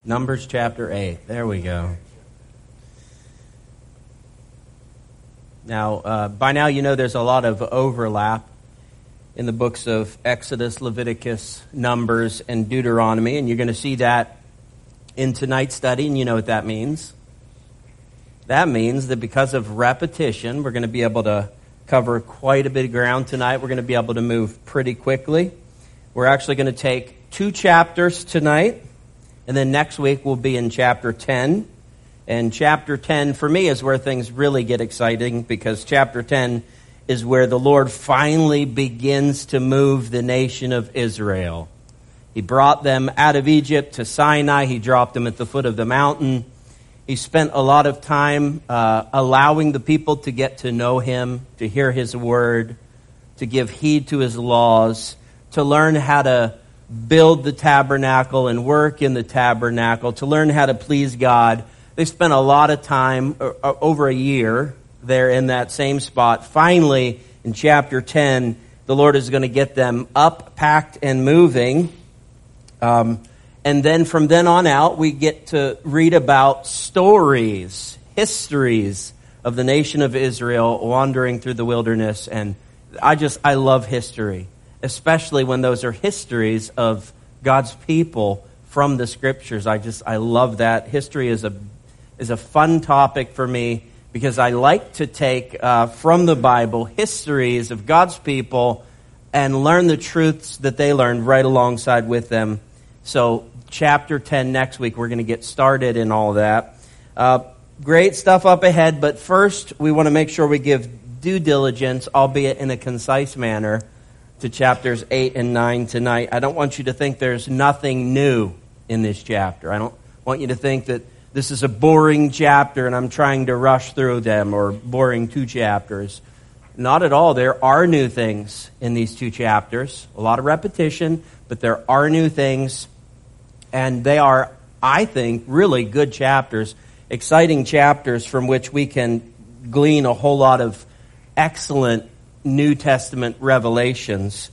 Numbers chapter 8. There we go. Now, by now you know there's a lot of overlap in the books of Exodus, Leviticus, Numbers, and Deuteronomy, and you're going to see that in tonight's study, and you know what that means. That means that because of repetition, we're going to be able to cover quite a bit of ground tonight. We're going to be able to move pretty quickly. We're actually going to take 2 chapters tonight, and then next week we'll be in chapter 10. And chapter 10, for me, is where things really get exciting, because chapter 10 is where the Lord finally begins to move the nation of Israel. He brought them out of Egypt to Sinai. He dropped them at the foot of the mountain. He spent a lot of time allowing the people to get to know Him, to hear His word, to give heed to His laws, to learn how to build the tabernacle and work in the tabernacle, to learn how to please God. They spent a lot of time, over a year, there in that same spot. Finally, in chapter 10, the Lord is going to get them up, packed, and moving. And then from then on out, we get to read about stories, histories of the nation of Israel wandering through the wilderness. And I love history, especially when those are histories of God's people from the Scriptures. I love that. History is a fun topic for me, because I like to take from the Bible histories of God's people and learn the truths that they learned right alongside with them. So chapter 10 next week, we're going to get started in all that. Great stuff up ahead, but first we want to make sure we give due diligence, albeit in a concise manner, to chapters 8 and 9 tonight. I don't want you to think there's nothing new in this chapter. I don't want you to think that this is a boring chapter and I'm trying to rush through them, or boring 2 chapters. Not at all. There are new things in these 2 chapters. A lot of repetition, but there are new things. And they are, I think, really good chapters, exciting chapters from which we can glean a whole lot of excellent New Testament revelations.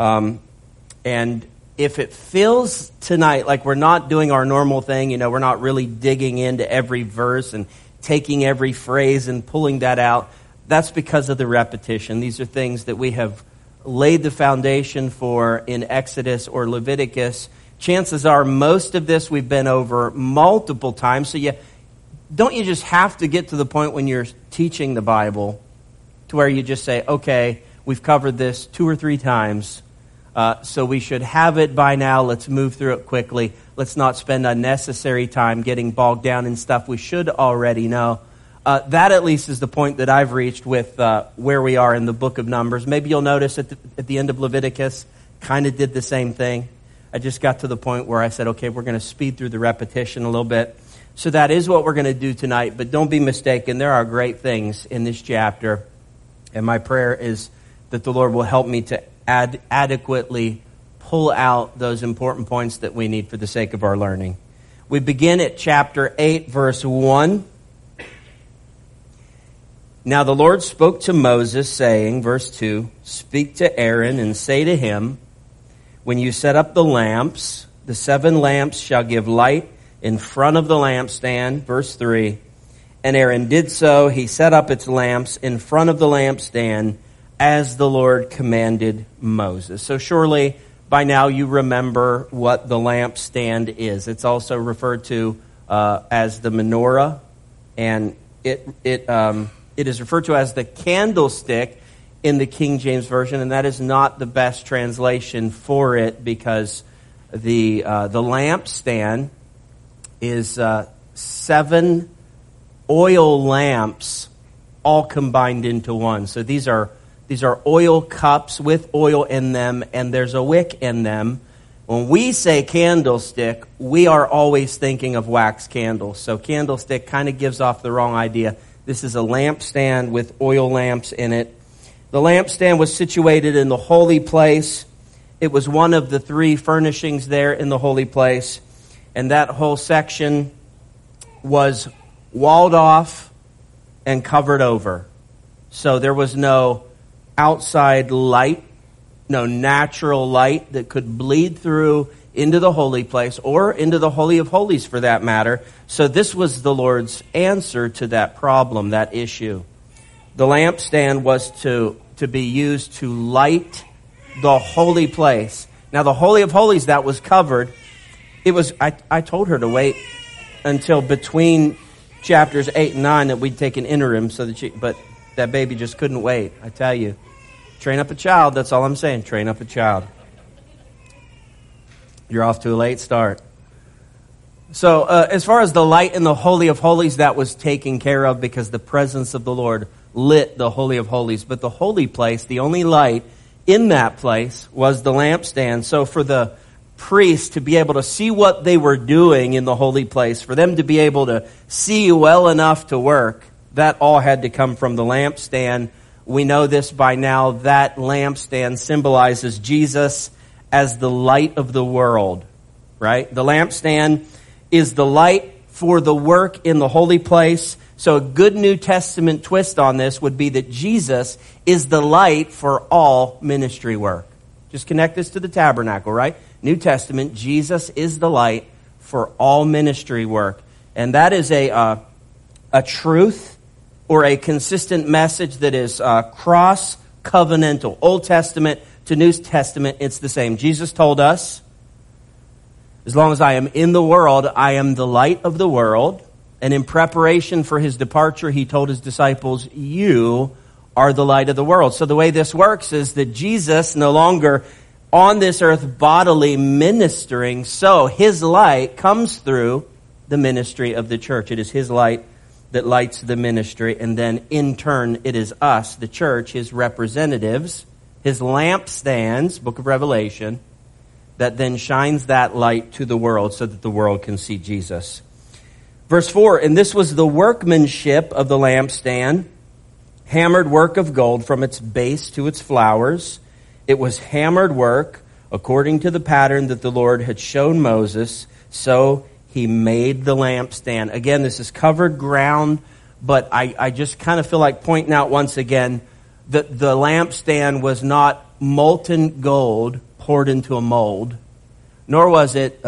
And if it feels tonight like we're not doing our normal thing, we're not really digging into every verse and taking every phrase and pulling that out, that's because of the repetition. These are things that we have laid the foundation for in Exodus or Leviticus. Chances are most of this we've been over multiple times. So don't you just have to get to the point when you're teaching the Bible to where you just say, okay, we've covered this 2 or 3 times. So we should have it by now. Let's move through it quickly. Let's not spend unnecessary time getting bogged down in stuff we should already know. That at least is the point that I've reached with where we are in the book of Numbers. Maybe you'll notice at the end of Leviticus, kind of did the same thing. I just got to the point where I said, okay, we're going to speed through the repetition a little bit. So that is what we're going to do tonight. But don't be mistaken, there are great things in this chapter. And my prayer is that the Lord will help me to adequately pull out those important points that we need for the sake of our learning. We begin at chapter 8, verse 1. Now the Lord spoke to Moses, saying, verse 2, "Speak to Aaron and say to him, when you set up the lamps, the 7 lamps shall give light in front of the lampstand." Verse 3, "And Aaron did so. He set up its lamps in front of the lampstand, as the Lord commanded Moses." So surely by now you remember what the lampstand is. It's also referred to as the menorah, and it is referred to as the candlestick in the King James Version, and that is not the best translation for it, because the lampstand is 7 oil lamps all combined into one. So these are oil cups with oil in them, and there's a wick in them. When we say candlestick, we are always thinking of wax candles. So candlestick kind of gives off the wrong idea. This is a lampstand with oil lamps in it. The lampstand was situated in the holy place. It was one of the 3 furnishings there in the holy place. And that whole section was walled off and covered over. So there was no outside light, no natural light that could bleed through into the holy place or into the Holy of Holies for that matter. So this was the Lord's answer to that problem, that issue. The lampstand was to be used to light the holy place. Now the Holy of Holies that was covered, I told her to wait until between chapters 8 and 9 that we'd take an interim but that baby just couldn't wait. I tell you, train up a child, that's all I'm saying, train up a child. You're off to a late start. So as far as the light in the Holy of Holies, that was taken care of because the presence of the Lord lit the Holy of Holies. But the holy place, the only light in that place was the lampstand. So for the priests to be able to see what they were doing in the holy place, for them to be able to see well enough to work, that all had to come from the lampstand. We know this by now. That lampstand symbolizes Jesus as the light of the world, right? The lampstand is the light for the work in the holy place. So a good New Testament twist on this would be that Jesus is the light for all ministry work. Just connect this to the tabernacle, right? New Testament, Jesus is the light for all ministry work. And that is a truth or a consistent message that is cross-covenantal. Old Testament to New Testament, it's the same. Jesus told us, as long as I am in the world, I am the light of the world. And in preparation for his departure, he told his disciples, you are the light of the world. So the way this works is that Jesus no longer on this earth bodily ministering, so his light comes through the ministry of the church. It is his light that lights the ministry, and then in turn it is us, the church, his representatives, his lampstands, book of Revelation, that then shines that light to the world so that the world can see Jesus. Verse 4, and this was the workmanship of the lampstand, hammered work of gold from its base to its flowers. It was hammered work according to the pattern that the Lord had shown Moses, so he made the lampstand. Again, this is covered ground, but I just kind of feel like pointing out once again that the lampstand was not molten gold poured into a mold, nor was it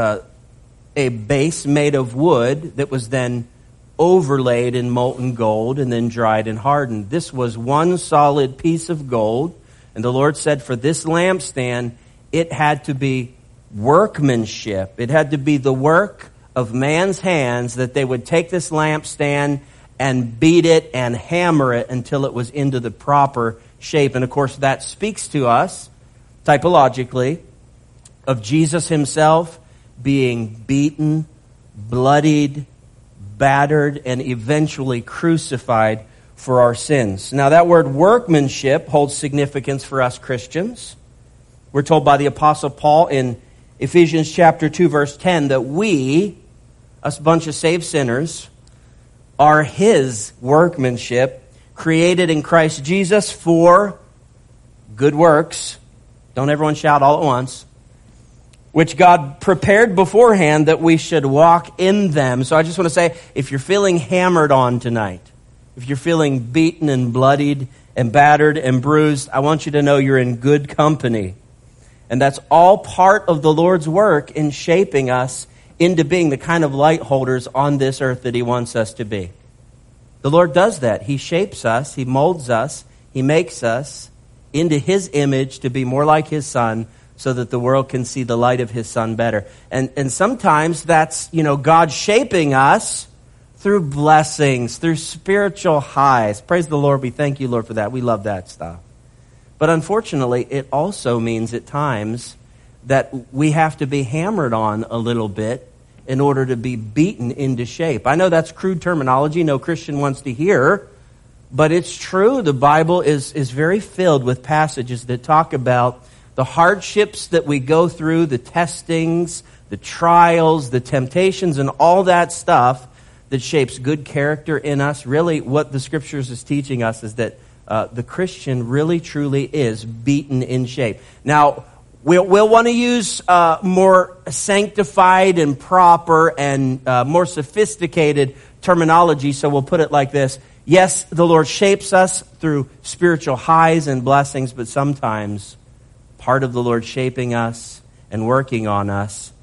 a base made of wood that was then overlaid in molten gold and then dried and hardened. This was one solid piece of gold, and the Lord said for this lampstand, it had to be workmanship. It had to be the work of man's hands, that they would take this lampstand and beat it and hammer it until it was into the proper shape. And of course, that speaks to us, typologically, of Jesus himself being beaten, bloodied, battered, and eventually crucified for our sins. Now, that word workmanship holds significance for us Christians. We're told by the Apostle Paul in Ephesians chapter 2, verse 10, that we, us bunch of saved sinners, are his workmanship, created in Christ Jesus for good works. Don't everyone shout all at once. Which God prepared beforehand that we should walk in them. So I just want to say, if you're feeling hammered on tonight, if you're feeling beaten and bloodied and battered and bruised, I want you to know you're in good company. And that's all part of the Lord's work in shaping us into being the kind of light holders on this earth that he wants us to be. The Lord does that. He shapes us, he molds us, he makes us into his image to be more like his Son, so that the world can see the light of his Son better. And sometimes that's, God shaping us through blessings, through spiritual highs. Praise the Lord. We thank you, Lord, for that. We love that stuff. But unfortunately, it also means at times that we have to be hammered on a little bit in order to be beaten into shape. I know that's crude terminology no Christian wants to hear, but it's true. The Bible is very filled with passages that talk about the hardships that we go through, the testings, the trials, the temptations, and all that stuff that shapes good character in us. Really, what the Scriptures is teaching us is that the Christian really, truly is beaten in shape. Now, we'll want to use more sanctified and proper and more sophisticated terminology, so we'll put it like this. Yes, the Lord shapes us through spiritual highs and blessings, but sometimes part of the Lord shaping us and working on us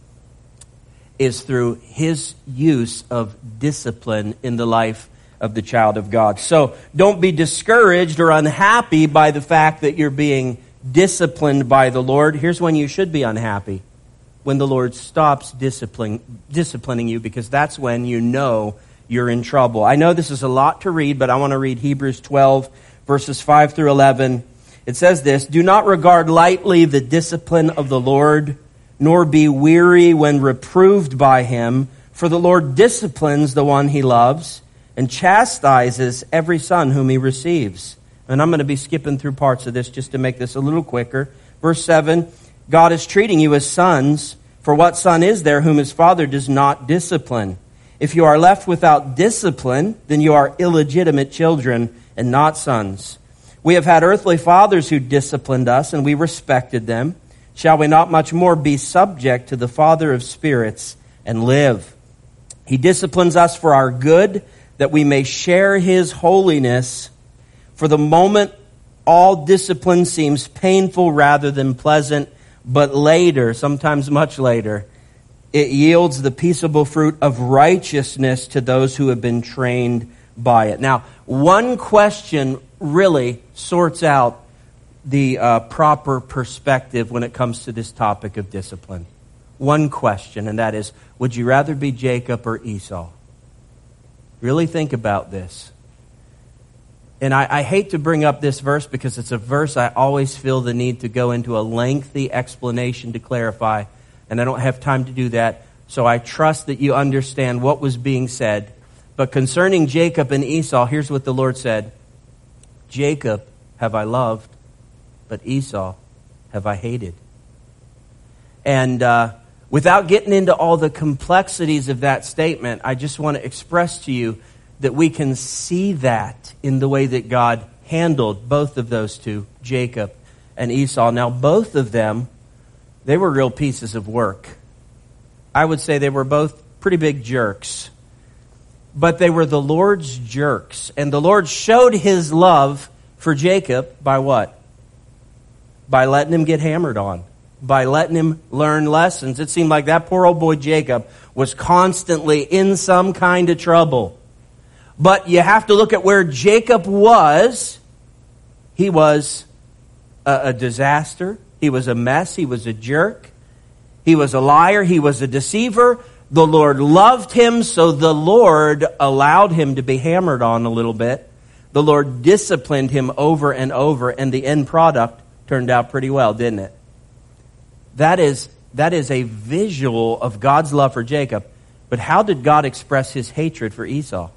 is through his use of discipline in the life of the child of God. So don't be discouraged or unhappy by the fact that you're being disciplined by the Lord. Here's when you should be unhappy: when the Lord stops disciplining you, because that's when you know you're in trouble. I know this is a lot to read, but I want to read Hebrews 12, verses 5 through 11. It says this: "Do not regard lightly the discipline of the Lord, nor be weary when reproved by him. For the Lord disciplines the one he loves, and chastises every son whom he receives." And I'm going to be skipping through parts of this just to make this a little quicker. Verse 7, "God is treating you as sons. For what son is there whom his father does not discipline? If you are left without discipline, then you are illegitimate children and not sons. We have had earthly fathers who disciplined us, and we respected them. Shall we not much more be subject to the Father of spirits and live? He disciplines us for our good, that we may share his holiness. For the moment, all discipline seems painful rather than pleasant, but later, sometimes much later, it yields the peaceable fruit of righteousness to those who have been trained by it." Now, one question really sorts out the proper perspective when it comes to this topic of discipline. One question, and that is, would you rather be Jacob or Esau? Really think about this. And I hate to bring up this verse because it's a verse I always feel the need to go into a lengthy explanation to clarify, and I don't have time to do that. So I trust that you understand what was being said. But concerning Jacob and Esau, here's what the Lord said: "Jacob have I loved, but Esau have I hated." And without getting into all the complexities of that statement, I just want to express to you that we can see that in the way that God handled both of those two, Jacob and Esau. Now, both of them, they were real pieces of work. I would say they were both pretty big jerks. But they were the Lord's jerks. And the Lord showed his love for Jacob by what? By letting him get hammered on. By letting him learn lessons. It seemed like that poor old boy Jacob was constantly in some kind of trouble. But you have to look at where Jacob was. He was a disaster. He was a mess. He was a jerk. He was a liar. He was a deceiver. The Lord loved him, so the Lord allowed him to be hammered on a little bit. The Lord disciplined him over and over, and the end product turned out pretty well, didn't it? That is a visual of God's love for Jacob. But how did God express his hatred for Esau?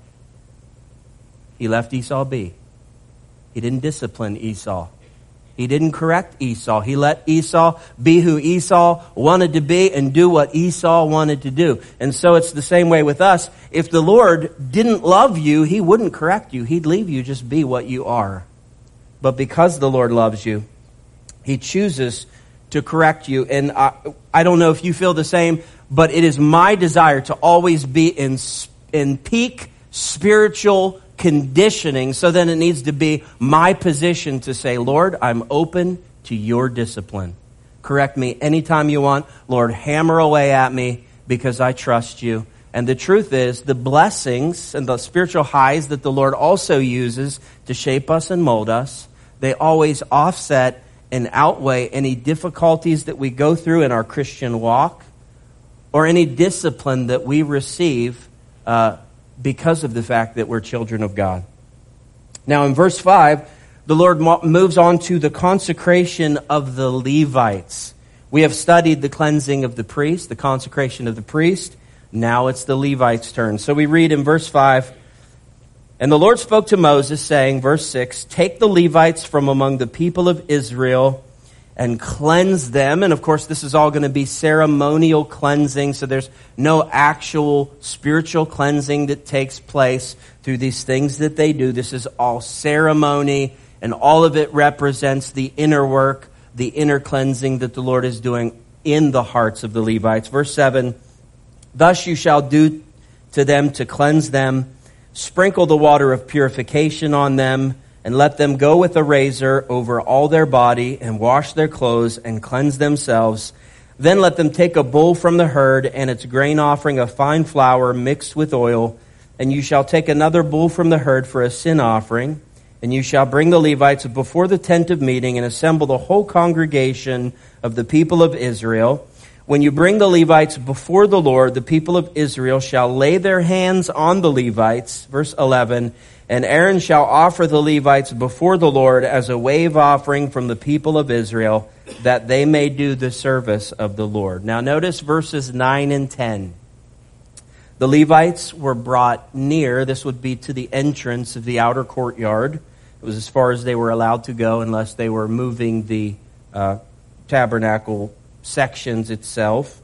He left Esau be. He didn't discipline Esau. He didn't correct Esau. He let Esau be who Esau wanted to be and do what Esau wanted to do. And so it's the same way with us. If the Lord didn't love you, he wouldn't correct you. He'd leave you just be what you are. But because the Lord loves you, he chooses to correct you. And I don't know if you feel the same, but it is my desire to always be in peak spiritual conditioning. So then it needs to be my position to say, Lord, I'm open to your discipline. Correct me anytime you want. Lord, hammer away at me because I trust you. And the truth is, the blessings and the spiritual highs that the Lord also uses to shape us and mold us, they always offset and outweigh any difficulties that we go through in our Christian walk or any discipline that we receive because of the fact that we're children of God. Now in verse 5, the Lord moves on to the consecration of the Levites. We have studied the cleansing of the priest, the consecration of the priest. Now it's the Levites' turn. So we read in verse 5, "And the Lord spoke to Moses, saying," verse 6, "Take the Levites from among the people of Israel and cleanse them." And of course, this is all going to be ceremonial cleansing, so there's no actual spiritual cleansing that takes place through these things that they do. This is all ceremony, and all of it represents the inner work, the inner cleansing that the Lord is doing in the hearts of the Levites. Verse 7, "Thus you shall do to them to cleanse them. Sprinkle the water of purification on them, and let them go with a razor over all their body, and wash their clothes, and cleanse themselves. Then let them take a bull from the herd and its grain offering of fine flour mixed with oil, and you shall take another bull from the herd for a sin offering, and you shall bring the Levites before the tent of meeting and assemble the whole congregation of the people of Israel. When you bring the Levites before the Lord, the people of Israel shall lay their hands on the Levites, verse 11, and Aaron shall offer the Levites before the Lord as a wave offering from the people of Israel, that they may do the service of the Lord. Now notice verses 9 and 10. The Levites were brought near. This would be to the entrance of the outer courtyard. It was as far as they were allowed to go unless they were moving the tabernacle sections itself.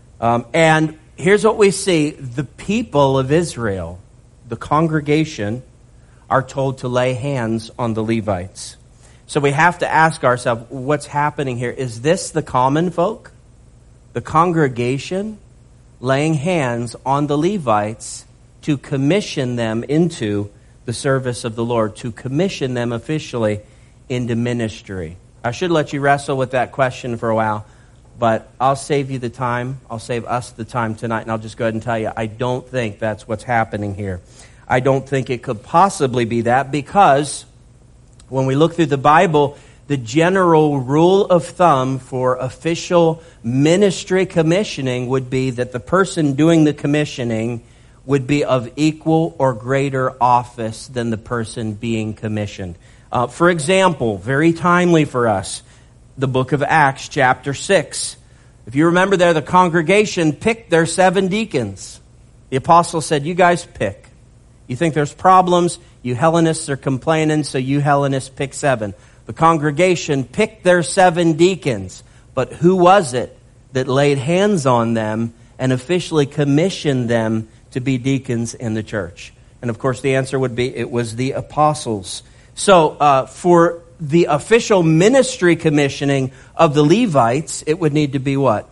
And here's what we see. The people of Israel, the congregation, are told to lay hands on the Levites. So we have to ask ourselves, what's happening here? Is this the common folk? The congregation laying hands on the Levites to commission them into the service of the Lord, to commission them officially into ministry? I should let you wrestle with that question for a while, but I'll save you the time. I'll save us the time tonight, and I'll just go ahead and tell you, I don't think that's what's happening here. I don't think it could possibly be that, because when we look through the Bible, the general rule of thumb for official ministry commissioning would be that the person doing the commissioning would be of equal or greater office than the person being commissioned. For example, very timely for us, the book of Acts, chapter 6. If you remember there, the congregation picked their 7 deacons. The apostle said, you guys pick. You think there's problems, you Hellenists are complaining, so you Hellenists pick 7. The congregation picked their 7 deacons, but who was it that laid hands on them and officially commissioned them to be deacons in the church? And of course the answer would be it was the apostles. So for the official ministry commissioning of the Levites, it would need to be what?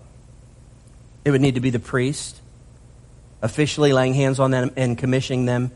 It would need to be the priest officially laying hands on them and commissioning them,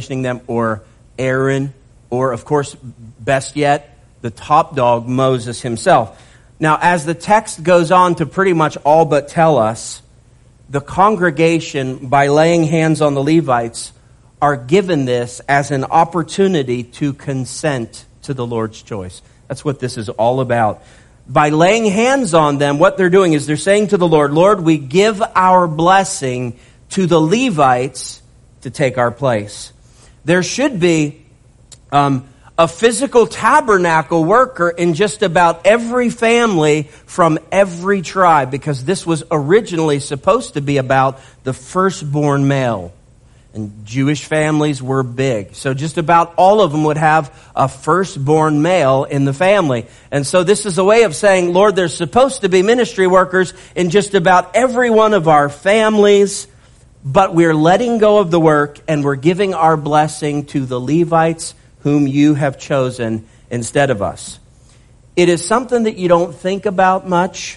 or Aaron, or of course, best yet, the top dog, Moses himself. Now, as the text goes on to pretty much all but tell us, the congregation, by laying hands on the Levites, are given this as an opportunity to consent to the Lord's choice. That's what this is all about. By laying hands on them, what they're doing is they're saying to the Lord, Lord, we give our blessing to the Levites to take our place. There should be a physical tabernacle worker in just about every family from every tribe, because this was originally supposed to be about the firstborn male. And Jewish families were big. So just about all of them would have a firstborn male in the family. And so this is a way of saying, Lord, there's supposed to be ministry workers in just about every one of our families, but we're letting go of the work and we're giving our blessing to the Levites whom you have chosen instead of us. It is something that you don't think about much,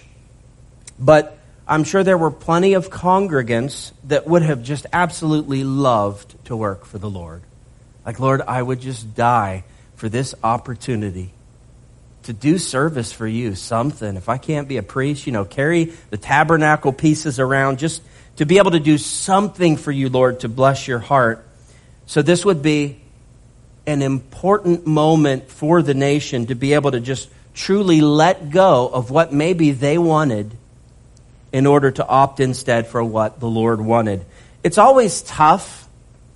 but I'm sure there were plenty of congregants that would have just absolutely loved to work for the Lord. Like, Lord, I would just die for this opportunity to do service for you, something. If I can't be a priest, carry the tabernacle pieces around, just to be able to do something for you, Lord, to bless your heart. So this would be an important moment for the nation to be able to just truly let go of what maybe they wanted in order to opt instead for what the Lord wanted. It's always tough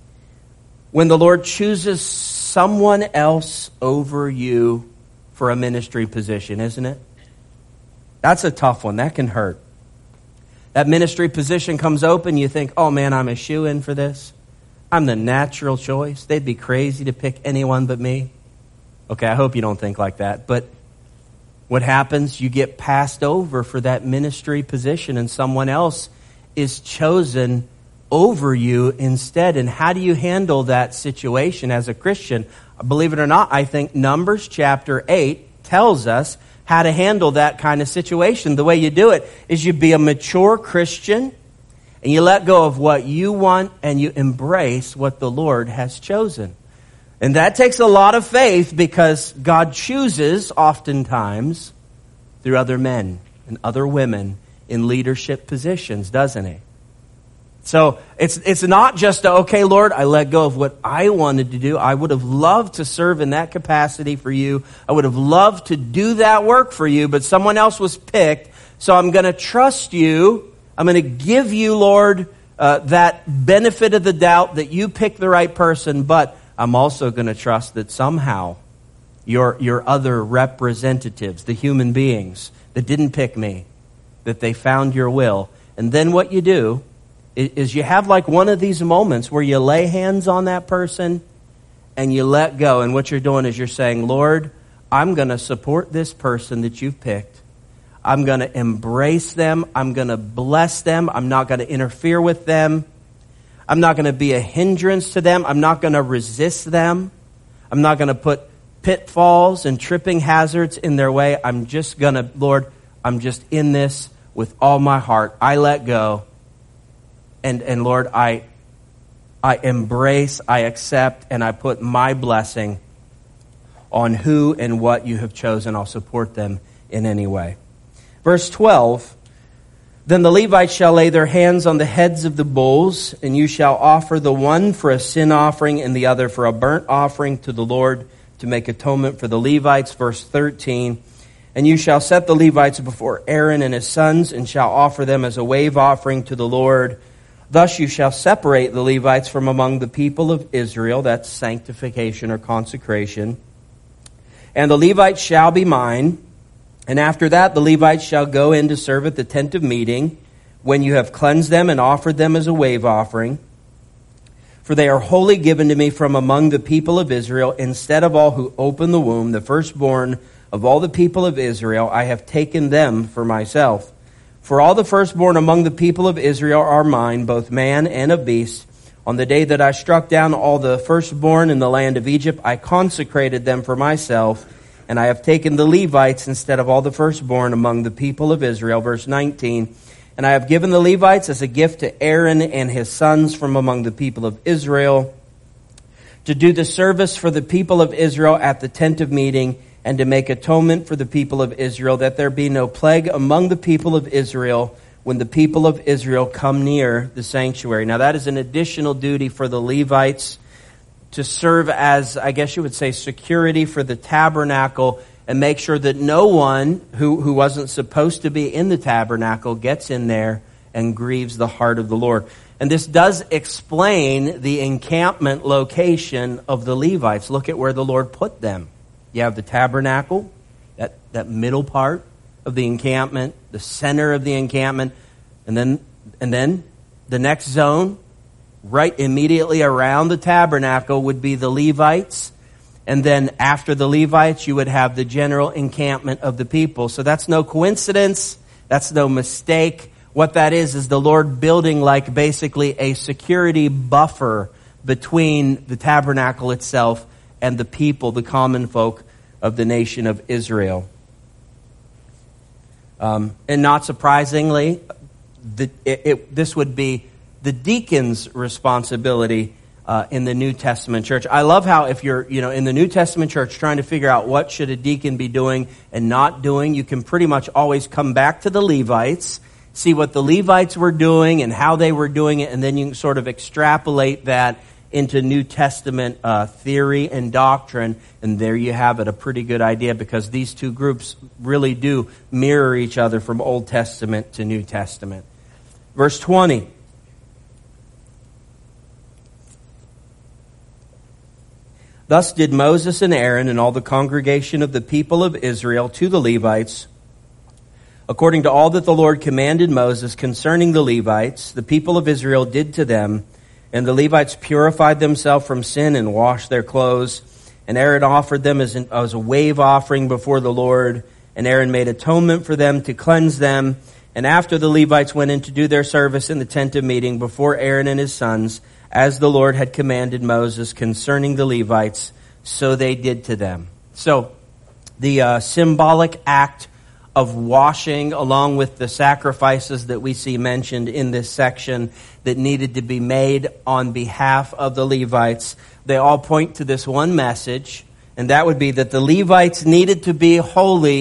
when the Lord chooses someone else over you for a ministry position, isn't it? That's a tough one. That can hurt. That ministry position comes open, you think, oh man, I'm a shoo-in for this. I'm the natural choice. They'd be crazy to pick anyone but me. Okay, I hope you don't think like that. But what happens? You get passed over for that ministry position and someone else is chosen over you instead. And how do you handle that situation as a Christian? Believe it or not, I think Numbers chapter 8 tells us how to handle that kind of situation. The way you do it is you be a mature Christian and you let go of what you want and you embrace what the Lord has chosen. And that takes a lot of faith because God chooses oftentimes through other men and other women in leadership positions, doesn't he? So it's not just, okay, Lord, I let go of what I wanted to do. I would have loved to serve in that capacity for you. I would have loved to do that work for you, but someone else was picked. So I'm going to trust you. I'm going to give you, Lord, that benefit of the doubt that you picked the right person, but I'm also going to trust that somehow your other representatives, the human beings that didn't pick me, that they found your will. And then what you do is you have like one of these moments where you lay hands on that person and you let go. And what you're doing is you're saying, Lord, I'm going to support this person that you've picked. I'm going to embrace them. I'm going to bless them. I'm not going to interfere with them. I'm not going to be a hindrance to them. I'm not going to resist them. I'm not going to put pitfalls and tripping hazards in their way. I'm just going to, Lord, I'm just in this with all my heart. I let go. And Lord, I embrace, I accept, and I put my blessing on who and what you have chosen. I'll support them in any way. Verse 12, then the Levites shall lay their hands on the heads of the bulls, and you shall offer the one for a sin offering and the other for a burnt offering to the Lord to make atonement for the Levites. Verse 13, and you shall set the Levites before Aaron and his sons, and shall offer them as a wave offering to the Lord. Thus you shall separate the Levites from among the people of Israel. That's sanctification or consecration. And the Levites shall be mine. And after that, the Levites shall go in to serve at the tent of meeting, when you have cleansed them and offered them as a wave offering. For they are wholly given to me from among the people of Israel. Instead of all who open the womb, the firstborn of all the people of Israel, I have taken them for myself. For all the firstborn among the people of Israel are mine, both man and of beast. On the day that I struck down all the firstborn in the land of Egypt, I consecrated them for myself, and I have taken the Levites instead of all the firstborn among the people of Israel. Verse 19, and I have given the Levites as a gift to Aaron and his sons from among the people of Israel, to do the service for the people of Israel at the tent of meeting, and to make atonement for the people of Israel, that there be no plague among the people of Israel when the people of Israel come near the sanctuary. Now that is an additional duty for the Levites to serve as, I guess you would say, security for the tabernacle, and make sure that no one who wasn't supposed to be in the tabernacle gets in there and grieves the heart of the Lord. And this does explain the encampment location of the Levites. Look at where the Lord put them. You have the tabernacle, that middle part of the encampment, the center of the encampment, and then the next zone, right immediately around the tabernacle, would be the Levites. And then after the Levites, you would have the general encampment of the people. So that's no coincidence. That's no mistake. What that is the Lord building like basically a security buffer between the tabernacle itself and the people, the common folk of the nation of Israel. And not surprisingly, this would be the deacon's responsibility in the New Testament church. I love how if you're in the New Testament church trying to figure out what should a deacon be doing and not doing, you can pretty much always come back to the Levites, see what the Levites were doing and how they were doing it, and then you can sort of extrapolate that into New Testament theory and doctrine, and there you have it, a pretty good idea, because these two groups really do mirror each other from Old Testament to New Testament. Verse 20. Thus did Moses and Aaron and all the congregation of the people of Israel to the Levites, according to all that the Lord commanded Moses concerning the Levites. The people of Israel did to them. And the Levites purified themselves from sin and washed their clothes. And Aaron offered them as a wave offering before the Lord. And Aaron made atonement for them to cleanse them. And after the Levites went in to do their service in the tent of meeting before Aaron and his sons, as the Lord had commanded Moses concerning the Levites, so they did to them. So the symbolic act of washing, along with the sacrifices that we see mentioned in this section that needed to be made on behalf of the Levites, they all point to this one message, and that would be that the Levites needed to be holy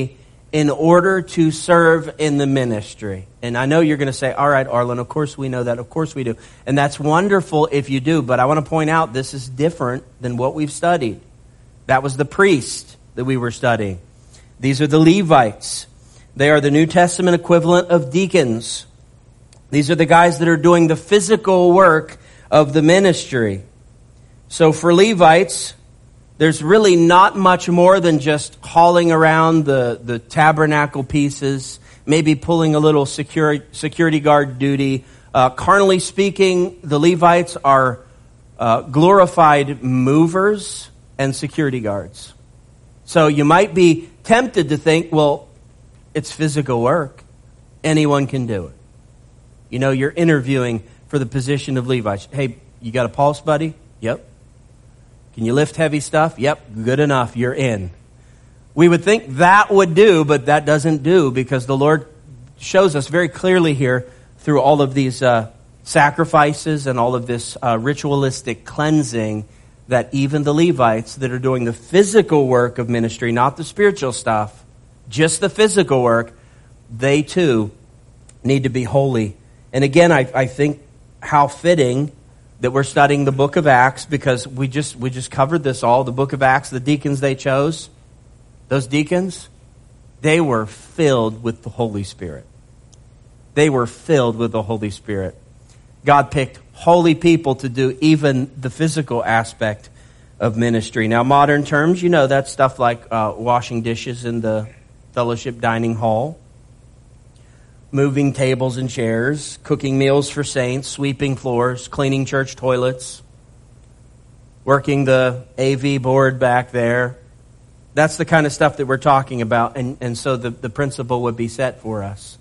in order to serve in the ministry. And I know you're going to say, all right, Arlen, of course we know that. Of course we do. And that's wonderful if you do. But I want to point out this is different than what we've studied. That was the priest that we were studying. These are the Levites. They are the New Testament equivalent of deacons. These are the guys that are doing the physical work of the ministry. So for Levites, there's really not much more than just hauling around the tabernacle pieces, maybe pulling a little security guard duty. Carnally speaking, the Levites are glorified movers and security guards. So you might be tempted to think, well, it's physical work. Anyone can do it. You know, you're interviewing for the position of Levites. Hey, you got a pulse, buddy? Yep. Can you lift heavy stuff? Yep, good enough, you're in. We would think that would do, but that doesn't do, because the Lord shows us very clearly here through all of these sacrifices and all of this ritualistic cleansing that even the Levites that are doing the physical work of ministry, not the spiritual stuff, just the physical work, they too need to be holy. And again, I think how fitting that we're studying the book of Acts, because we just covered this all. The book of Acts, the deacons they chose, those deacons, they were filled with the Holy Spirit. They were filled with the Holy Spirit. God picked holy people to do even the physical aspect of ministry. Now, modern terms, you know, that's stuff like washing dishes in the fellowship dining hall, moving tables and chairs, cooking meals for saints, sweeping floors, cleaning church toilets, working the AV board back there. That's the kind of stuff that we're talking about. And so the principle would be set for us.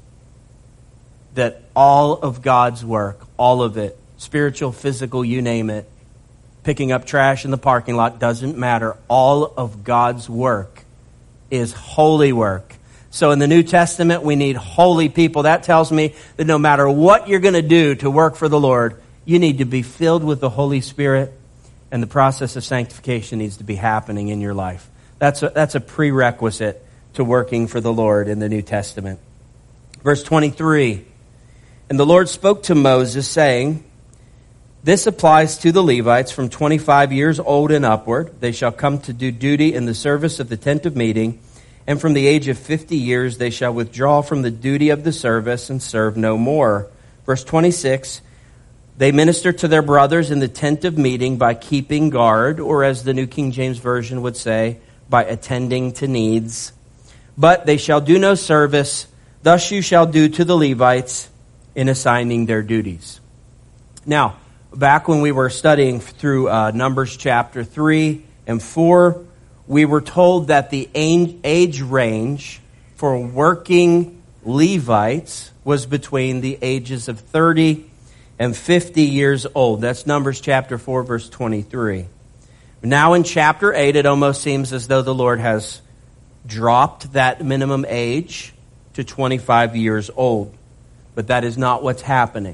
That all of God's work, all of it, spiritual, physical, you name it, picking up trash in the parking lot, doesn't matter. All of God's work is holy work. So in the New Testament, we need holy people. That tells me that no matter what you're going to do to work for the Lord, you need to be filled with the Holy Spirit, and the process of sanctification needs to be happening in your life. That's a prerequisite to working for the Lord in the New Testament. Verse 23, and the Lord spoke to Moses, saying, this applies to the Levites from 25 years old and upward. They shall come to do duty in the service of the tent of meeting, and from the age of 50 years they shall withdraw from the duty of the service and serve no more. Verse 26, they minister to their brothers in the tent of meeting by keeping guard, or as the New King James Version would say, by attending to needs. But they shall do no service. Thus you shall do to the Levites in assigning their duties. Now, back when we were studying through Numbers chapter 3 and 4, we were told that the age range for working Levites was between the ages of 30 and 50 years old. That's Numbers chapter 4, verse 23. Now in chapter 8, it almost seems as though the Lord has dropped that minimum age to 25 years old. But that is not what's happening.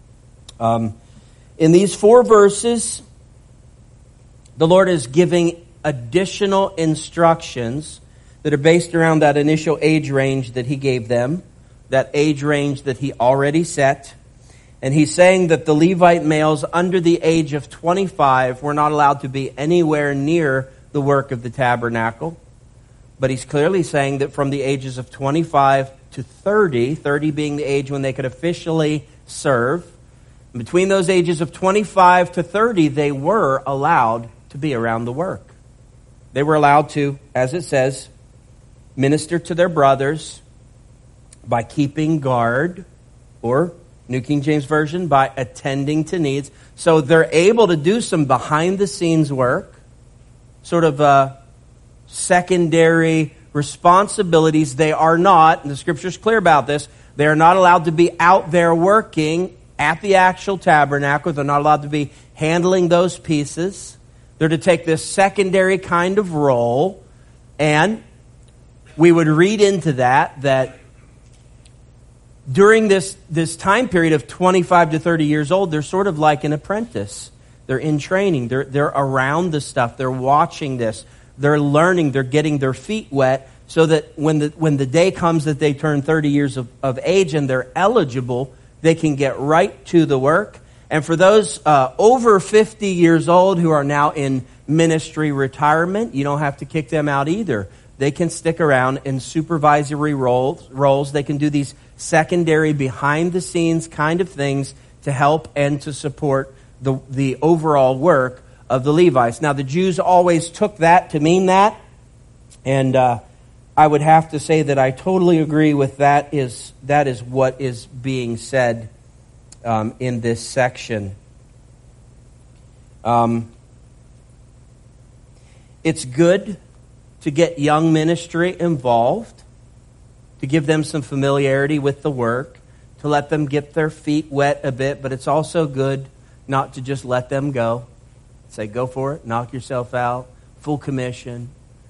In these 4 verses, the Lord is giving additional instructions that are based around that initial age range that He gave them, that age range that He already set. And He's saying that the Levite males under the age of 25 were not allowed to be anywhere near the work of the tabernacle. But He's clearly saying that from the ages of 25 to 30, 30 being the age when they could officially serve, between those ages of 25 to 30, they were allowed to be around the work. They were allowed to, as it says, minister to their brothers by keeping guard, or New King James Version, by attending to needs. So they're able to do some behind-the-scenes work, sort of secondary responsibilities. They are not, and the Scripture's clear about this, they are not allowed to be out there working at the actual tabernacle. They're not allowed to be handling those pieces. They're to take this secondary kind of role, and we would read into that during this time period of 25 to 30 years old, they're sort of like an apprentice. They're in training. They're around the stuff. They're watching this. They're learning. They're getting their feet wet so that when the day comes that they turn 30 years of age and they're eligible, they can get right to the work. And for those over 50 years old who are now in ministry retirement, you don't have to kick them out either. They can stick around in supervisory roles. They can do these secondary, behind-the-scenes kind of things to help and to support the overall work of the Levites. Now, the Jews always took that to mean that, and I would have to say that I totally agree with that. That is what is being said in this section. It's good to get young ministry involved, to give them some familiarity with the work, to let them get their feet wet a bit, but it's also good not to just let them go. Say, go for it, knock yourself out, full commission,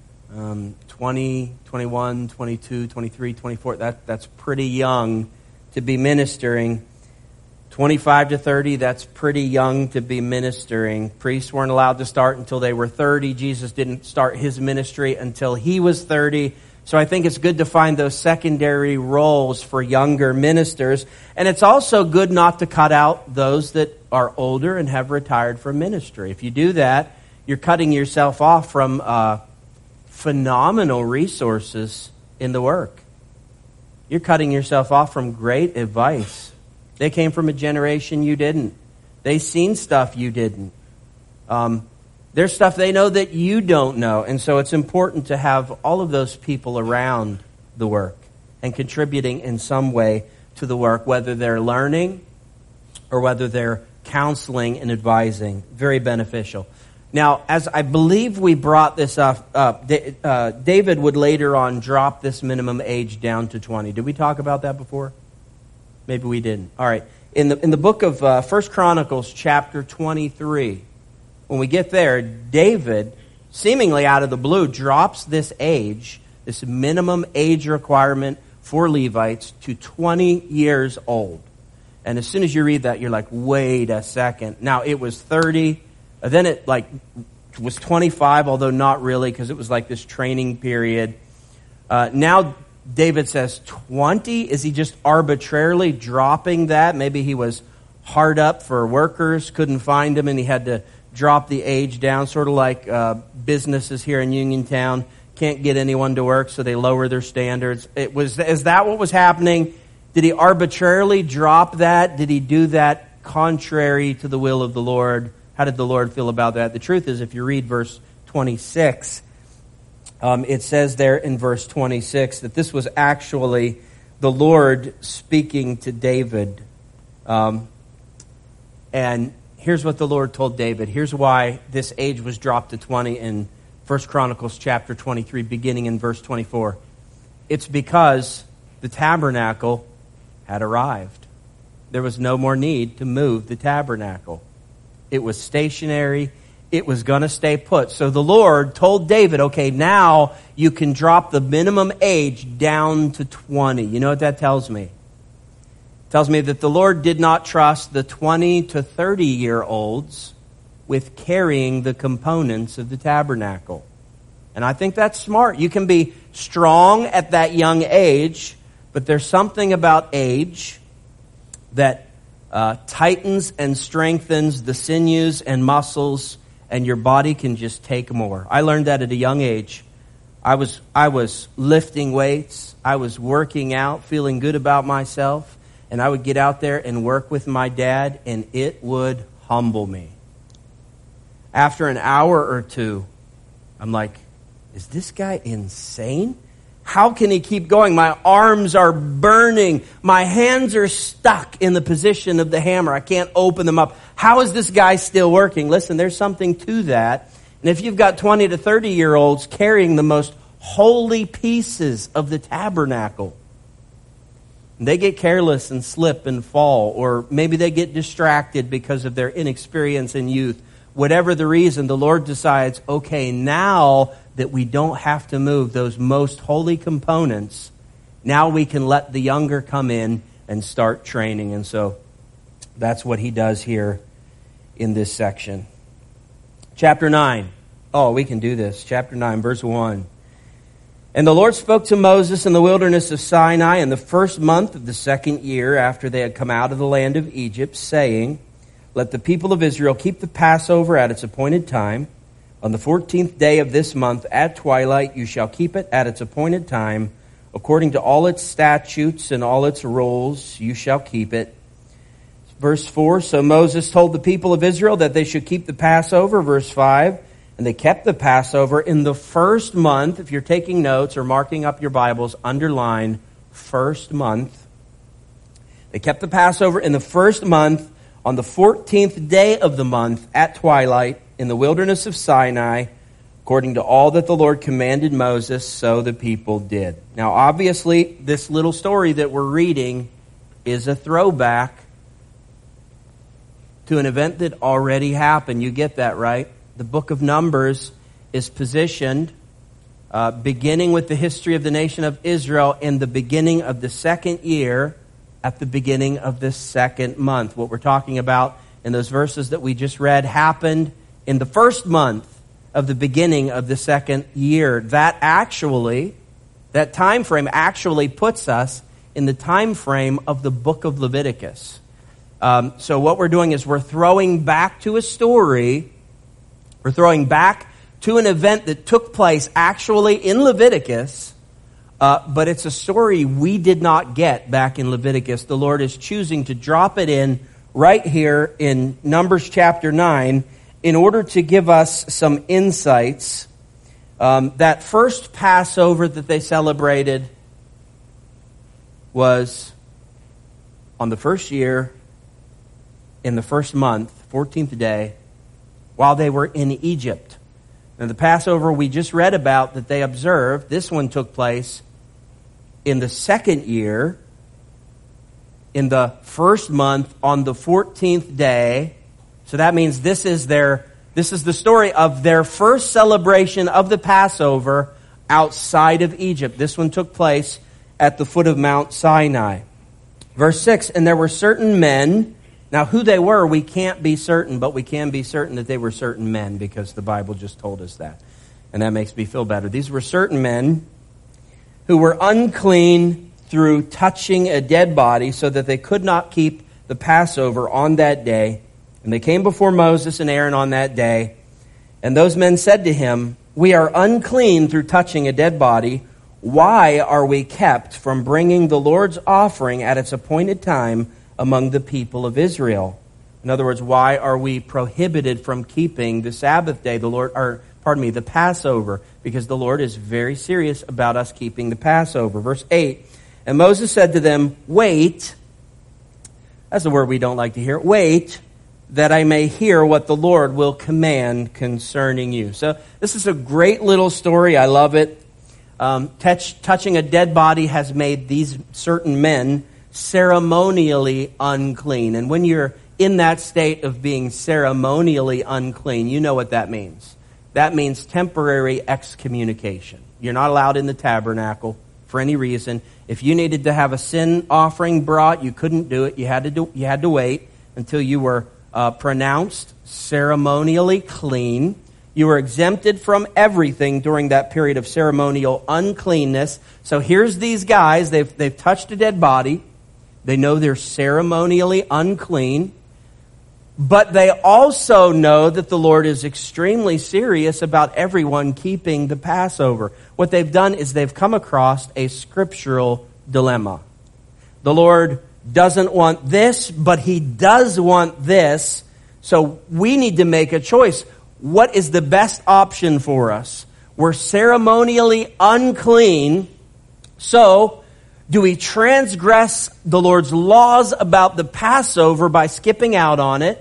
20, 21, 22, 23, 24, that's pretty young to be ministering. 25 to 30, that's pretty young to be ministering. Priests weren't allowed to start until they were 30. Jesus didn't start his ministry until he was 30. So I think it's good to find those secondary roles for younger ministers. And it's also good not to cut out those that are older and have retired from ministry. If you do that, you're cutting yourself off from phenomenal resources in the work. You're cutting yourself off from great advice. They came from a generation you didn't. They've seen stuff you didn't. There's stuff they know that you don't know. And so it's important to have all of those people around the work and contributing in some way to the work, whether they're learning or whether they're counseling and advising. Very beneficial. Now, as I believe we brought this up, David would later on drop this minimum age down to 20. Did we talk about that before? Maybe we didn't. All right. In the book of 1 Chronicles chapter 23, when we get there, David, seemingly out of the blue, drops this age, this minimum age requirement for Levites to 20 years old. And as soon as you read that, you're like, wait a second. Now, it was 30. Then it was 25, although not really, because it was like this training period. Now, David says 20. Is he just arbitrarily dropping that? Maybe he was hard up for workers, couldn't find them, and he had to drop the age down, sort of like businesses here in Uniontown can't get anyone to work, so they lower their standards. Is that what was happening? Did he arbitrarily drop that? Did he do that contrary to the will of the Lord? How did the Lord feel about that? The truth is, if you read verse 26, it says there in verse 26 that this was actually the Lord speaking to David. And here's what the Lord told David. Here's why this age was dropped to 20 in 1 Chronicles chapter 23, beginning in verse 24. It's because the tabernacle had arrived. There was no more need to move the tabernacle. It was stationary. It was going to stay put. So the Lord told David, okay, now you can drop the minimum age down to 20. You know what that tells me? It tells me that the Lord did not trust the 20 to 30-year-olds with carrying the components of the tabernacle. And I think that's smart. You can be strong at that young age, but there's something about age that tightens and strengthens the sinews and muscles, and your body can just take more. I learned that at a young age. I was lifting weights. I was working out, feeling good about myself, and I would get out there and work with my dad, and it would humble me. After an hour or two, I'm like, is this guy insane? How can he keep going? My arms are burning. My hands are stuck in the position of the hammer. I can't open them up. How is this guy still working? Listen, there's something to that. And if you've got 20 to 30-year-olds carrying the most holy pieces of the tabernacle, and they get careless and slip and fall, or maybe they get distracted because of their inexperience in youth. Whatever the reason, the Lord decides, okay, now that we don't have to move those most holy components, now we can let the younger come in and start training. And so that's what he does here in this section. Chapter 9. Oh, we can do this. Chapter 9, verse 1. And the Lord spoke to Moses in the wilderness of Sinai in the first month of the second year after they had come out of the land of Egypt, saying, let the people of Israel keep the Passover at its appointed time. On the 14th day of this month at twilight you shall keep it at its appointed time. According to all its statutes and all its rules you shall keep it. Verse 4, so Moses told the people of Israel that they should keep the Passover. Verse 5, and they kept the Passover in the first month. If you're taking notes or marking up your Bibles, underline first month. They kept the Passover in the first month on the 14th day of the month at twilight in the wilderness of Sinai, according to all that the Lord commanded Moses, so the people did. Now, obviously, this little story that we're reading is a throwback to an event that already happened. You get that, right? The book of Numbers is positioned, beginning with the history of the nation of Israel in the beginning of the second year, at the beginning of the second month. What we're talking about in those verses that we just read happened in the first month of the beginning of the second year. That time frame actually puts us in the time frame of the book of Leviticus. So what we're doing is we're throwing back to a story. We're throwing back to an event that took place actually in Leviticus, but it's a story we did not get back in Leviticus. The Lord is choosing to drop it in right here in Numbers chapter 9 in order to give us some insights. That first Passover that they celebrated was on the first year, in the first month, 14th day, while they were in Egypt. Now, the Passover we just read about that they observed, this one took place in the second year, in the first month, on the 14th day. So that means this is the story of their first celebration of the Passover outside of Egypt. This one took place at the foot of Mount Sinai. Verse 6, and there were certain men. Now, who they were, we can't be certain, but we can be certain that they were certain men because the Bible just told us that. And that makes me feel better. These were certain men who were unclean through touching a dead body so that they could not keep the Passover on that day. And they came before Moses and Aaron on that day. And those men said to him, we are unclean through touching a dead body. Why are we kept from bringing the Lord's offering at its appointed time among the people of Israel? In other words, why are we prohibited from keeping the Sabbath day, the Passover? Because the Lord is very serious about us keeping the Passover. Verse 8, and Moses said to them, wait, that's a word we don't like to hear, wait, that I may hear what the Lord will command concerning you. So this is a great little story. I love it. Touching a dead body has made these certain men ceremonially unclean. And when you're in that state of being ceremonially unclean, you know what that means. That means temporary excommunication. You're not allowed in the tabernacle for any reason. If you needed to have a sin offering brought, you couldn't do it. You had to wait until you were pronounced ceremonially clean. You were exempted from everything during that period of ceremonial uncleanness. So here's these guys. They've touched a dead body. They know they're ceremonially unclean. But they also know that the Lord is extremely serious about everyone keeping the Passover. What they've done is they've come across a scriptural dilemma. The Lord doesn't want this, but He does want this. So we need to make a choice. What is the best option for us? We're ceremonially unclean. So do we transgress the Lord's laws about the Passover by skipping out on it?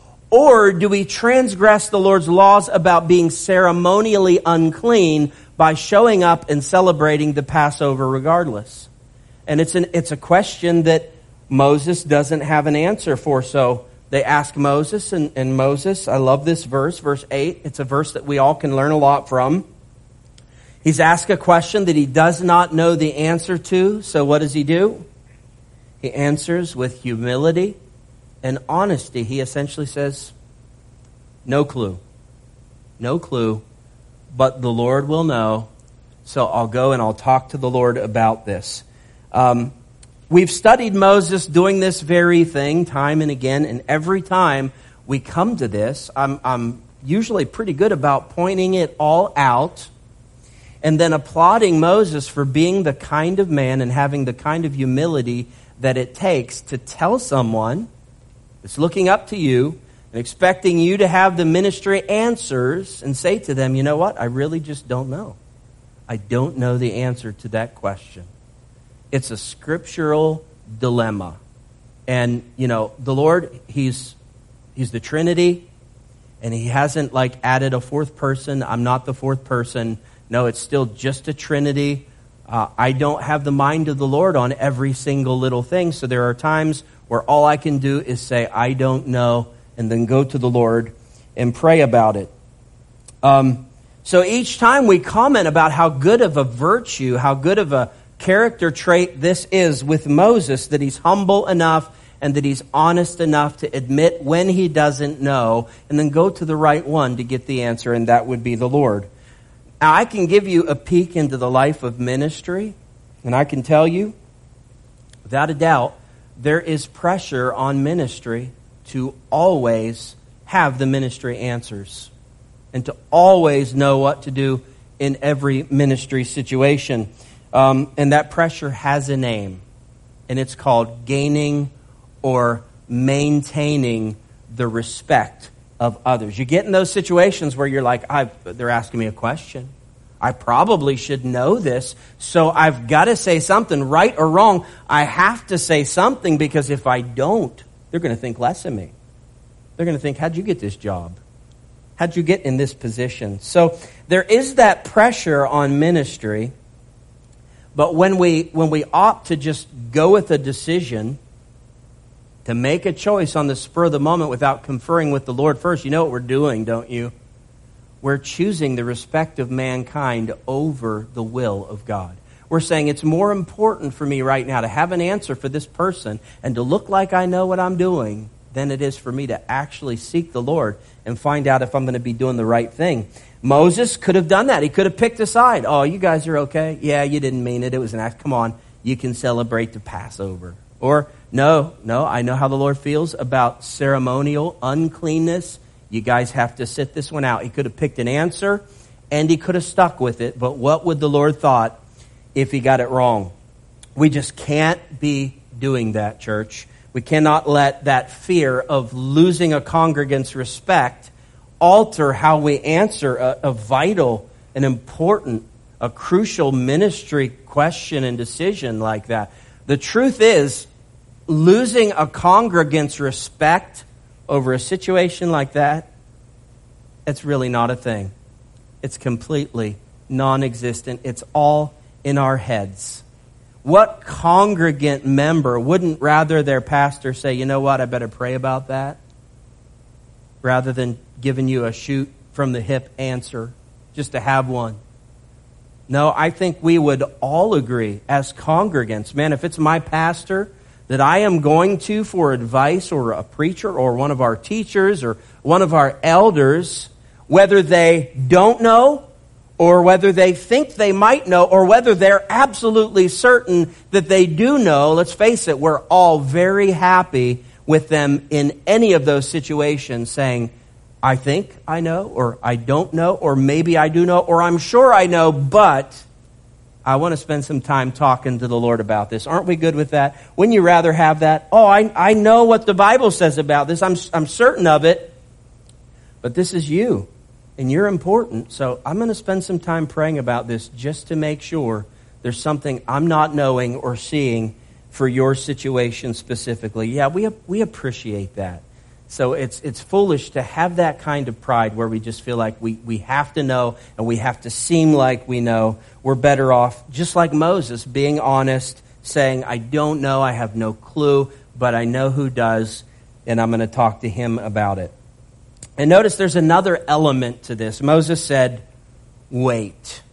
Or do we transgress the Lord's laws about being ceremonially unclean by showing up and celebrating the Passover regardless? And it's a question that Moses doesn't have an answer for. So they ask Moses, and Moses, I love this verse, verse 8. It's a verse that we all can learn a lot from. He's asked a question that he does not know the answer to. So what does he do? He answers with humility and honesty. He essentially says, no clue. No clue. But the Lord will know, So I'll go and I'll talk to the Lord about this. We've studied Moses doing this very thing time and again, and every time we come to this, I'm usually pretty good about pointing it all out and then applauding Moses for being the kind of man and having the kind of humility that it takes to tell someone that's looking up to you and expecting you to have the ministry answers and say to them, you know what, I really just don't know. I don't know the answer to that question. It's a scriptural dilemma. And, the Lord, He's the Trinity, and He hasn't added a fourth person. I'm not the fourth person. No, it's still just a Trinity. I don't have the mind of the Lord on every single little thing, so there are times where all I can do is say, I don't know, and then go to the Lord and pray about it. So each time we comment about how good of a virtue, how good of a character trait this is with Moses, that he's humble enough and that he's honest enough to admit when he doesn't know, and then go to the right one to get the answer, and that would be the Lord. Now, I can give you a peek into the life of ministry, and I can tell you, without a doubt, there is pressure on ministry to always have the ministry answers and to always know what to do in every ministry situation. And that pressure has a name, and it's called gaining or maintaining the respect of others. You get in those situations where you're like, they're asking me a question. I probably should know this, so I've got to say something, right or wrong. I have to say something, because if I don't, they're going to think less of me. They're going to think, how'd you get this job? How'd you get in this position? So there is that pressure on ministry, but when we opt to just go with a decision, to make a choice on the spur of the moment without conferring with the Lord first, you know what we're doing, don't you? We're choosing the respect of mankind over the will of God. We're saying it's more important for me right now to have an answer for this person and to look like I know what I'm doing than it is for me to actually seek the Lord and find out if I'm going to be doing the right thing. Moses could have done that. He could have picked a side. Oh, you guys are okay? Yeah, you didn't mean it. It was an act. Come on, you can celebrate the Passover. Or, no, I know how the Lord feels about ceremonial uncleanness. You guys have to sit this one out. He could have picked an answer, and he could have stuck with it. But what would the Lord thought if he got it wrong? We just can't be doing that, church. We cannot let that fear of losing a congregant's respect alter how we answer a vital, an important, a crucial ministry question and decision like that. The truth is, losing a congregant's respect over a situation like that, it's really not a thing. It's completely non-existent. It's all in our heads. What congregant member wouldn't rather their pastor say, you know what, I better pray about that, rather than giving you a shoot from the hip answer just to have one? No, I think we would all agree as congregants, man, if it's my pastor that I am going to for advice, or a preacher or one of our teachers or one of our elders, whether they don't know or whether they think they might know or whether they're absolutely certain that they do know, let's face it, we're all very happy with them in any of those situations saying, I think I know, or I don't know, or maybe I do know, or I'm sure I know, but I want to spend some time talking to the Lord about this. Aren't we good with that? Wouldn't you rather have that? Oh, I know what the Bible says about this. I'm certain of it. But this is you, and you're important. So I'm going to spend some time praying about this just to make sure there's something I'm not knowing or seeing for your situation specifically. Yeah, we appreciate that. So it's foolish to have that kind of pride where we just feel like we have to know and we have to seem like we know. We're better off, just like Moses, being honest, saying, I don't know, I have no clue, but I know who does, and I'm going to talk to him about it. And notice there's another element to this. Moses said, wait.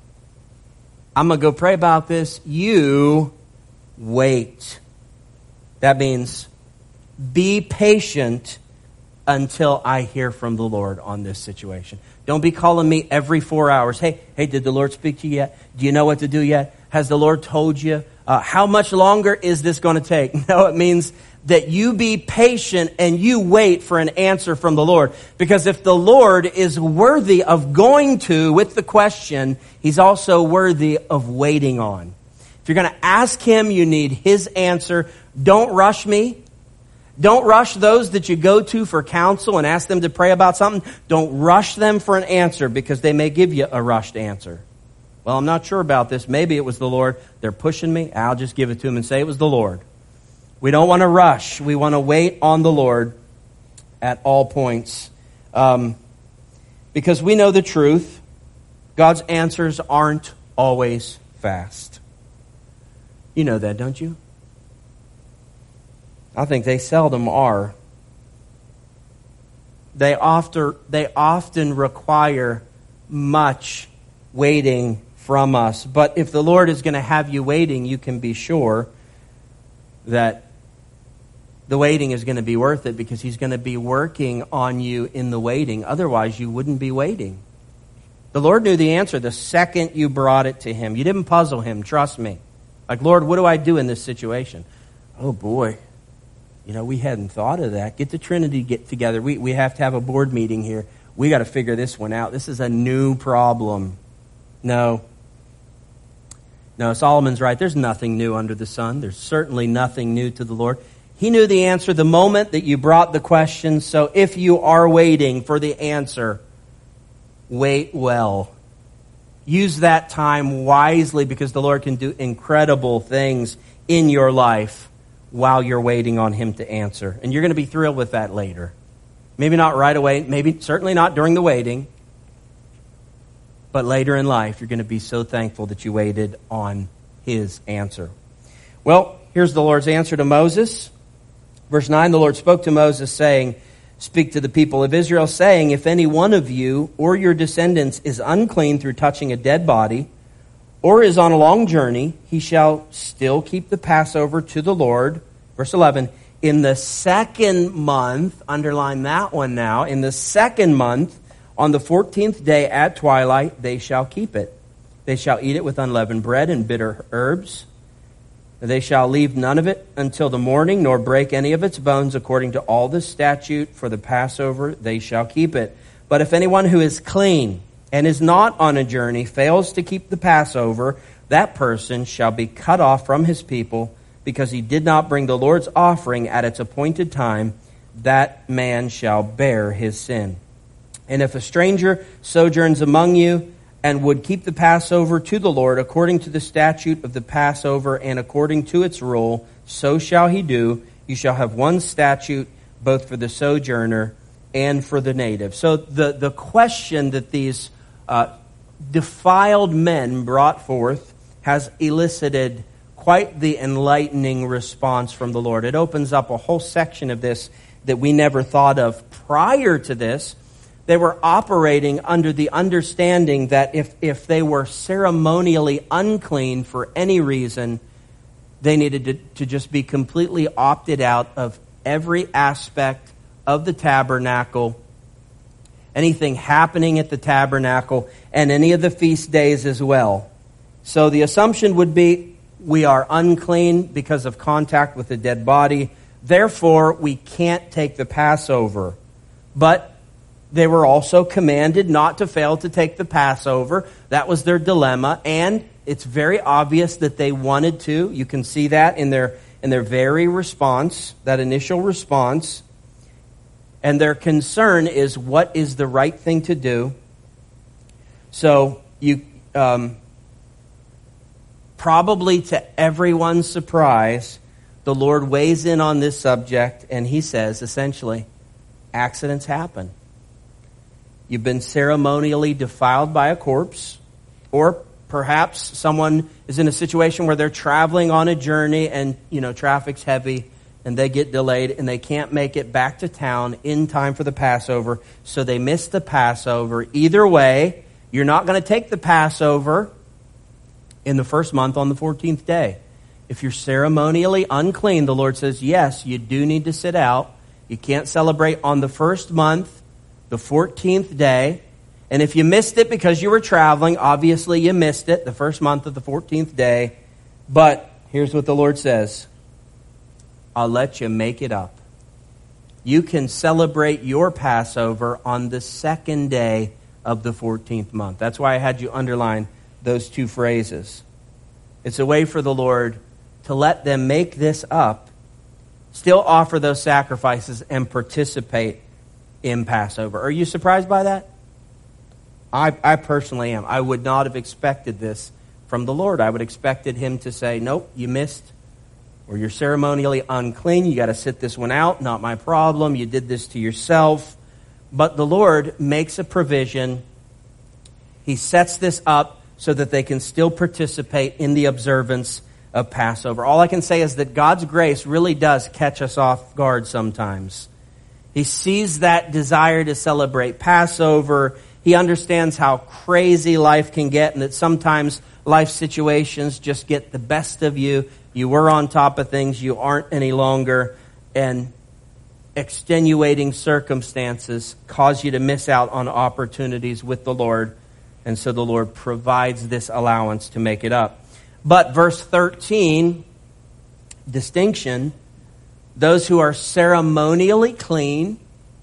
I'm going to go pray about this. You wait. That means be patient until I hear from the Lord on this situation. Don't be calling me every 4 hours. Hey, did the Lord speak to you yet? Do you know what to do yet? Has the Lord told you? How much longer is this going to take? No, it means that you be patient and you wait for an answer from the Lord. Because if the Lord is worthy of going to with the question, He's also worthy of waiting on. If you're going to ask Him, you need His answer. Don't rush me. Don't rush those that you go to for counsel and ask them to pray about something. Don't rush them for an answer because they may give you a rushed answer. Well, I'm not sure about this. Maybe it was the Lord. They're pushing me. I'll just give it to them and say it was the Lord. We don't want to rush. We want to wait on the Lord at all points. Because we know the truth. God's answers aren't always fast. You know that, don't you? I think they seldom are. They often require much waiting from us. But if the Lord is going to have you waiting, you can be sure that the waiting is going to be worth it because He's going to be working on you in the waiting. Otherwise, you wouldn't be waiting. The Lord knew the answer the second you brought it to Him. You didn't puzzle Him, trust me. Like, Lord, what do I do in this situation? Oh, boy. We hadn't thought of that. Get the Trinity together. We have to have a board meeting here. We got to figure this one out. This is a new problem. No, Solomon's right. There's nothing new under the sun. There's certainly nothing new to the Lord. He knew the answer the moment that you brought the question. So if you are waiting for the answer, wait well. Use that time wisely because the Lord can do incredible things in your life while you're waiting on Him to answer. And you're going to be thrilled with that later. Maybe not right away. Maybe certainly not during the waiting. But later in life, you're going to be so thankful that you waited on His answer. Well, here's the Lord's answer to Moses. Verse 9, the Lord spoke to Moses, saying, "Speak to the people of Israel, saying, if any one of you or your descendants is unclean through touching a dead body, or is on a long journey, he shall still keep the Passover to the Lord." Verse 11, "In the second month," underline that one now, "in the second month, on the 14th day at twilight, they shall keep it. They shall eat it with unleavened bread and bitter herbs. They shall leave none of it until the morning, nor break any of its bones according to all the statute for the Passover. They shall keep it. But if anyone who is clean and is not on a journey fails to keep the Passover, that person shall be cut off from his people because he did not bring the Lord's offering at its appointed time. That man shall bear his sin. And if a stranger sojourns among you and would keep the Passover to the Lord according to the statute of the Passover and according to its rule, so shall he do. You shall have one statute both for the sojourner and for the native." So the question that these defiled men brought forth has elicited quite the enlightening response from the Lord. It opens up a whole section of this that we never thought of. Prior to this, they were operating under the understanding that if they were ceremonially unclean for any reason, they needed to just be completely opted out of every aspect of the tabernacle, anything happening at the tabernacle, and any of the feast days as well. So the assumption would be, we are unclean because of contact with a dead body, therefore we can't take the Passover. But they were also commanded not to fail to take the Passover. That was their dilemma, and it's very obvious that they wanted to. You can see that in their very response, that initial response. And their concern is, what is the right thing to do? So you probably to everyone's surprise, the Lord weighs in on this subject, and He says, essentially, accidents happen. You've been ceremonially defiled by a corpse, or perhaps someone is in a situation where they're traveling on a journey and, traffic's heavy and they get delayed and they can't make it back to town in time for the Passover, so they miss the Passover. Either way, you're not going to take the Passover in the first month on the 14th day. If you're ceremonially unclean, the Lord says, yes, you do need to sit out. You can't celebrate on the first month, the 14th day. And if you missed it because you were traveling, obviously you missed it, the first month of the 14th day. But here's what the Lord says. I'll let you make it up. You can celebrate your Passover on the second day of the 14th month. That's why I had you underline those two phrases. It's a way for the Lord to let them make this up, still offer those sacrifices, and participate in Passover. Are you surprised by that? I personally am. I would not have expected this from the Lord. I would have expected him to say, nope, you missed, or you're ceremonially unclean. You got to sit this one out. Not my problem. You did this to yourself. But the Lord makes a provision. He sets this up so that they can still participate in the observance of Passover. All I can say is that God's grace really does catch us off guard sometimes. He sees that desire to celebrate Passover. He understands how crazy life can get, and that sometimes life situations just get the best of you. You were on top of things, you aren't any longer, and extenuating circumstances cause you to miss out on opportunities with the Lord. And so the Lord provides this allowance to make it up. But verse 13, distinction, those who are ceremonially clean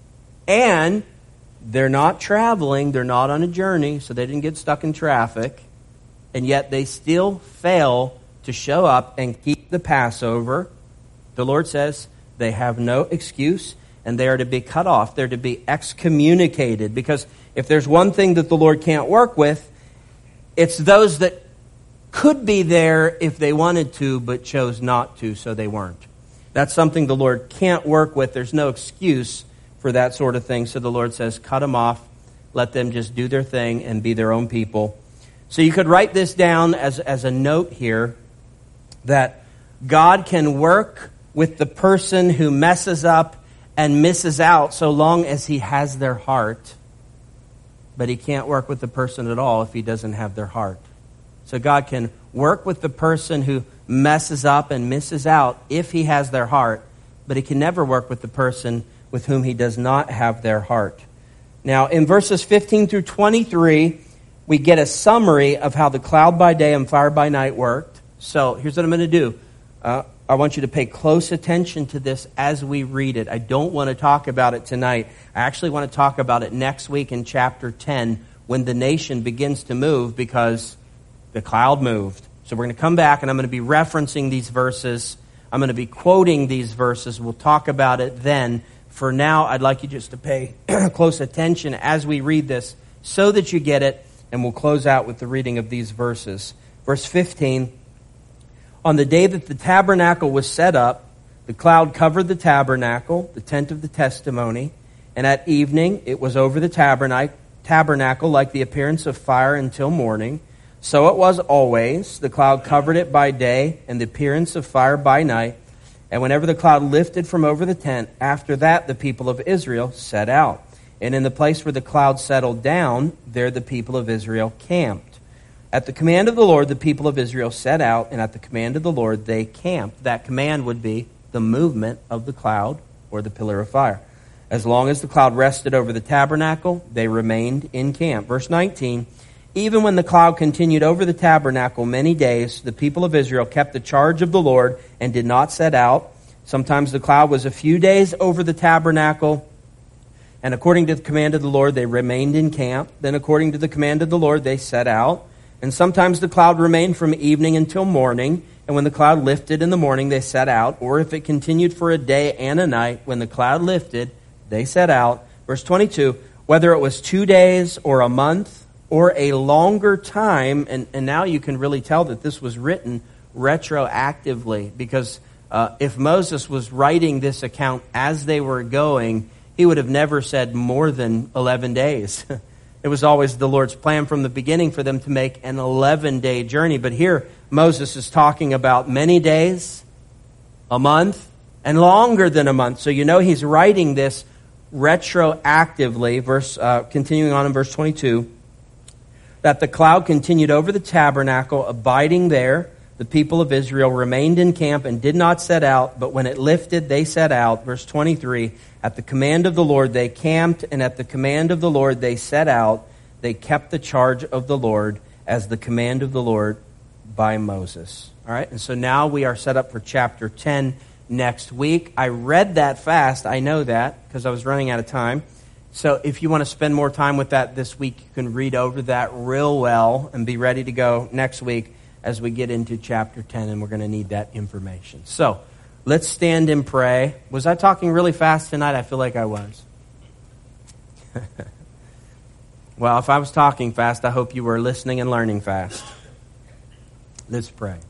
and they're not traveling, they're not on a journey, so they didn't get stuck in traffic, and yet they still fail to show up and keep the Passover. The Lord says they have no excuse, and they are to be cut off. They're to be excommunicated, because if there's one thing that the Lord can't work with, it's those that could be there if they wanted to, but chose not to, so they weren't. That's something the Lord can't work with. There's no excuse for that sort of thing. So the Lord says, cut them off. Let them just do their thing and be their own people. So you could write this down as a note here, that God can work with the person who messes up and misses out so long as he has their heart. But he can't work with the person at all if he doesn't have their heart. So God can work with the person who messes up and misses out if he has their heart, but he can never work with the person with whom he does not have their heart. Now, in verses 15 through 23, we get a summary of how the cloud by day and fire by night worked. So here's what I'm going to do. I want you to pay close attention to this as we read it. I don't want to talk about it tonight. I actually want to talk about it next week in chapter 10 when the nation begins to move, because the cloud moved. So we're going to come back, and I'm going to be referencing these verses. I'm going to be quoting these verses. We'll talk about it then. For now, I'd like you just to pay close attention as we read this so that you get it, and we'll close out with the reading of these verses. Verse 15, on the day that the tabernacle was set up, the cloud covered the tabernacle, the tent of the testimony, and at evening it was over the tabernacle like the appearance of fire until morning. So it was always. The cloud covered it by day, and the appearance of fire by night. And whenever the cloud lifted from over the tent, after that the people of Israel set out. And in the place where the cloud settled down, there the people of Israel camped. At the command of the Lord, the people of Israel set out, and at the command of the Lord, they camped. That command would be the movement of the cloud or the pillar of fire. As long as the cloud rested over the tabernacle, they remained in camp. Verse 19, even when the cloud continued over the tabernacle many days, the people of Israel kept the charge of the Lord and did not set out. Sometimes the cloud was a few days over the tabernacle, and according to the command of the Lord, they remained in camp. Then according to the command of the Lord, they set out. And sometimes the cloud remained from evening until morning, and when the cloud lifted in the morning, they set out. Or if it continued for a day and a night, when the cloud lifted, they set out. Verse 22, whether it was 2 days or a month or a longer time, and now you can really tell that this was written retroactively, because if Moses was writing this account as they were going, he would have never said more than 11 days. It was always the Lord's plan from the beginning for them to make an 11-day journey. But here, Moses is talking about many days, a month, and longer than a month. So you know he's writing this retroactively. Continuing on in verse 22, that the cloud continued over the tabernacle, abiding there The people of Israel remained in camp and did not set out, but when it lifted, they set out. Verse 23, at the command of the Lord they camped, and at the command of the Lord they set out. They kept the charge of the Lord as the command of the Lord by Moses. All right, and so now we are set up for chapter 10 next week. I read that fast. I know that because I was running out of time. So if you want to spend more time with that this week, you can read over that real well and be ready to go next week as we get into chapter 10, and we're going to need that information. So let's stand and pray. Was I talking really fast tonight? I feel like I was. Well, if I was talking fast, I hope you were listening and learning fast. Let's pray.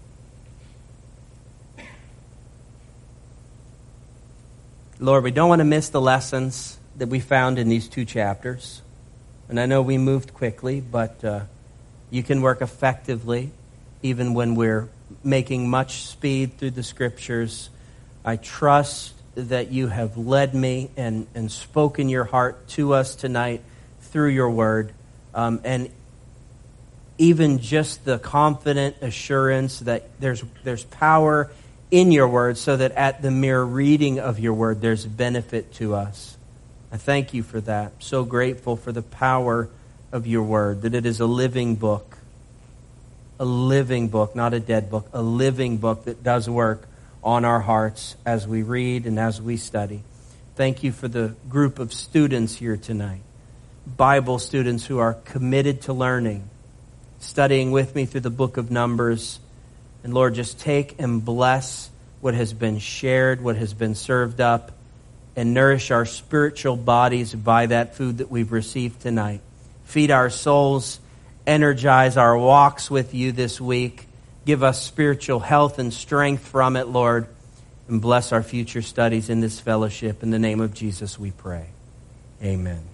Lord, we don't want to miss the lessons that we found in these 2 chapters. And I know we moved quickly, but you can work effectively even when we're making much speed through the Scriptures. I trust that you have led me and spoken your heart to us tonight through your word. And even just the confident assurance that there's power in your word, so that at the mere reading of your word, there's benefit to us. I thank you for that. So grateful for the power of your word, that it is a living book, not a dead book, a living book that does work on our hearts as we read and as we study. Thank you for the group of students here tonight, Bible students who are committed to learning, studying with me through the book of Numbers. And Lord, just take and bless what has been shared, what has been served up, and nourish our spiritual bodies by that food that we've received tonight. Feed our souls, energize our walks with you this week. Give us spiritual health and strength from it, Lord, and bless our future studies in this fellowship. In the name of Jesus we pray. Amen.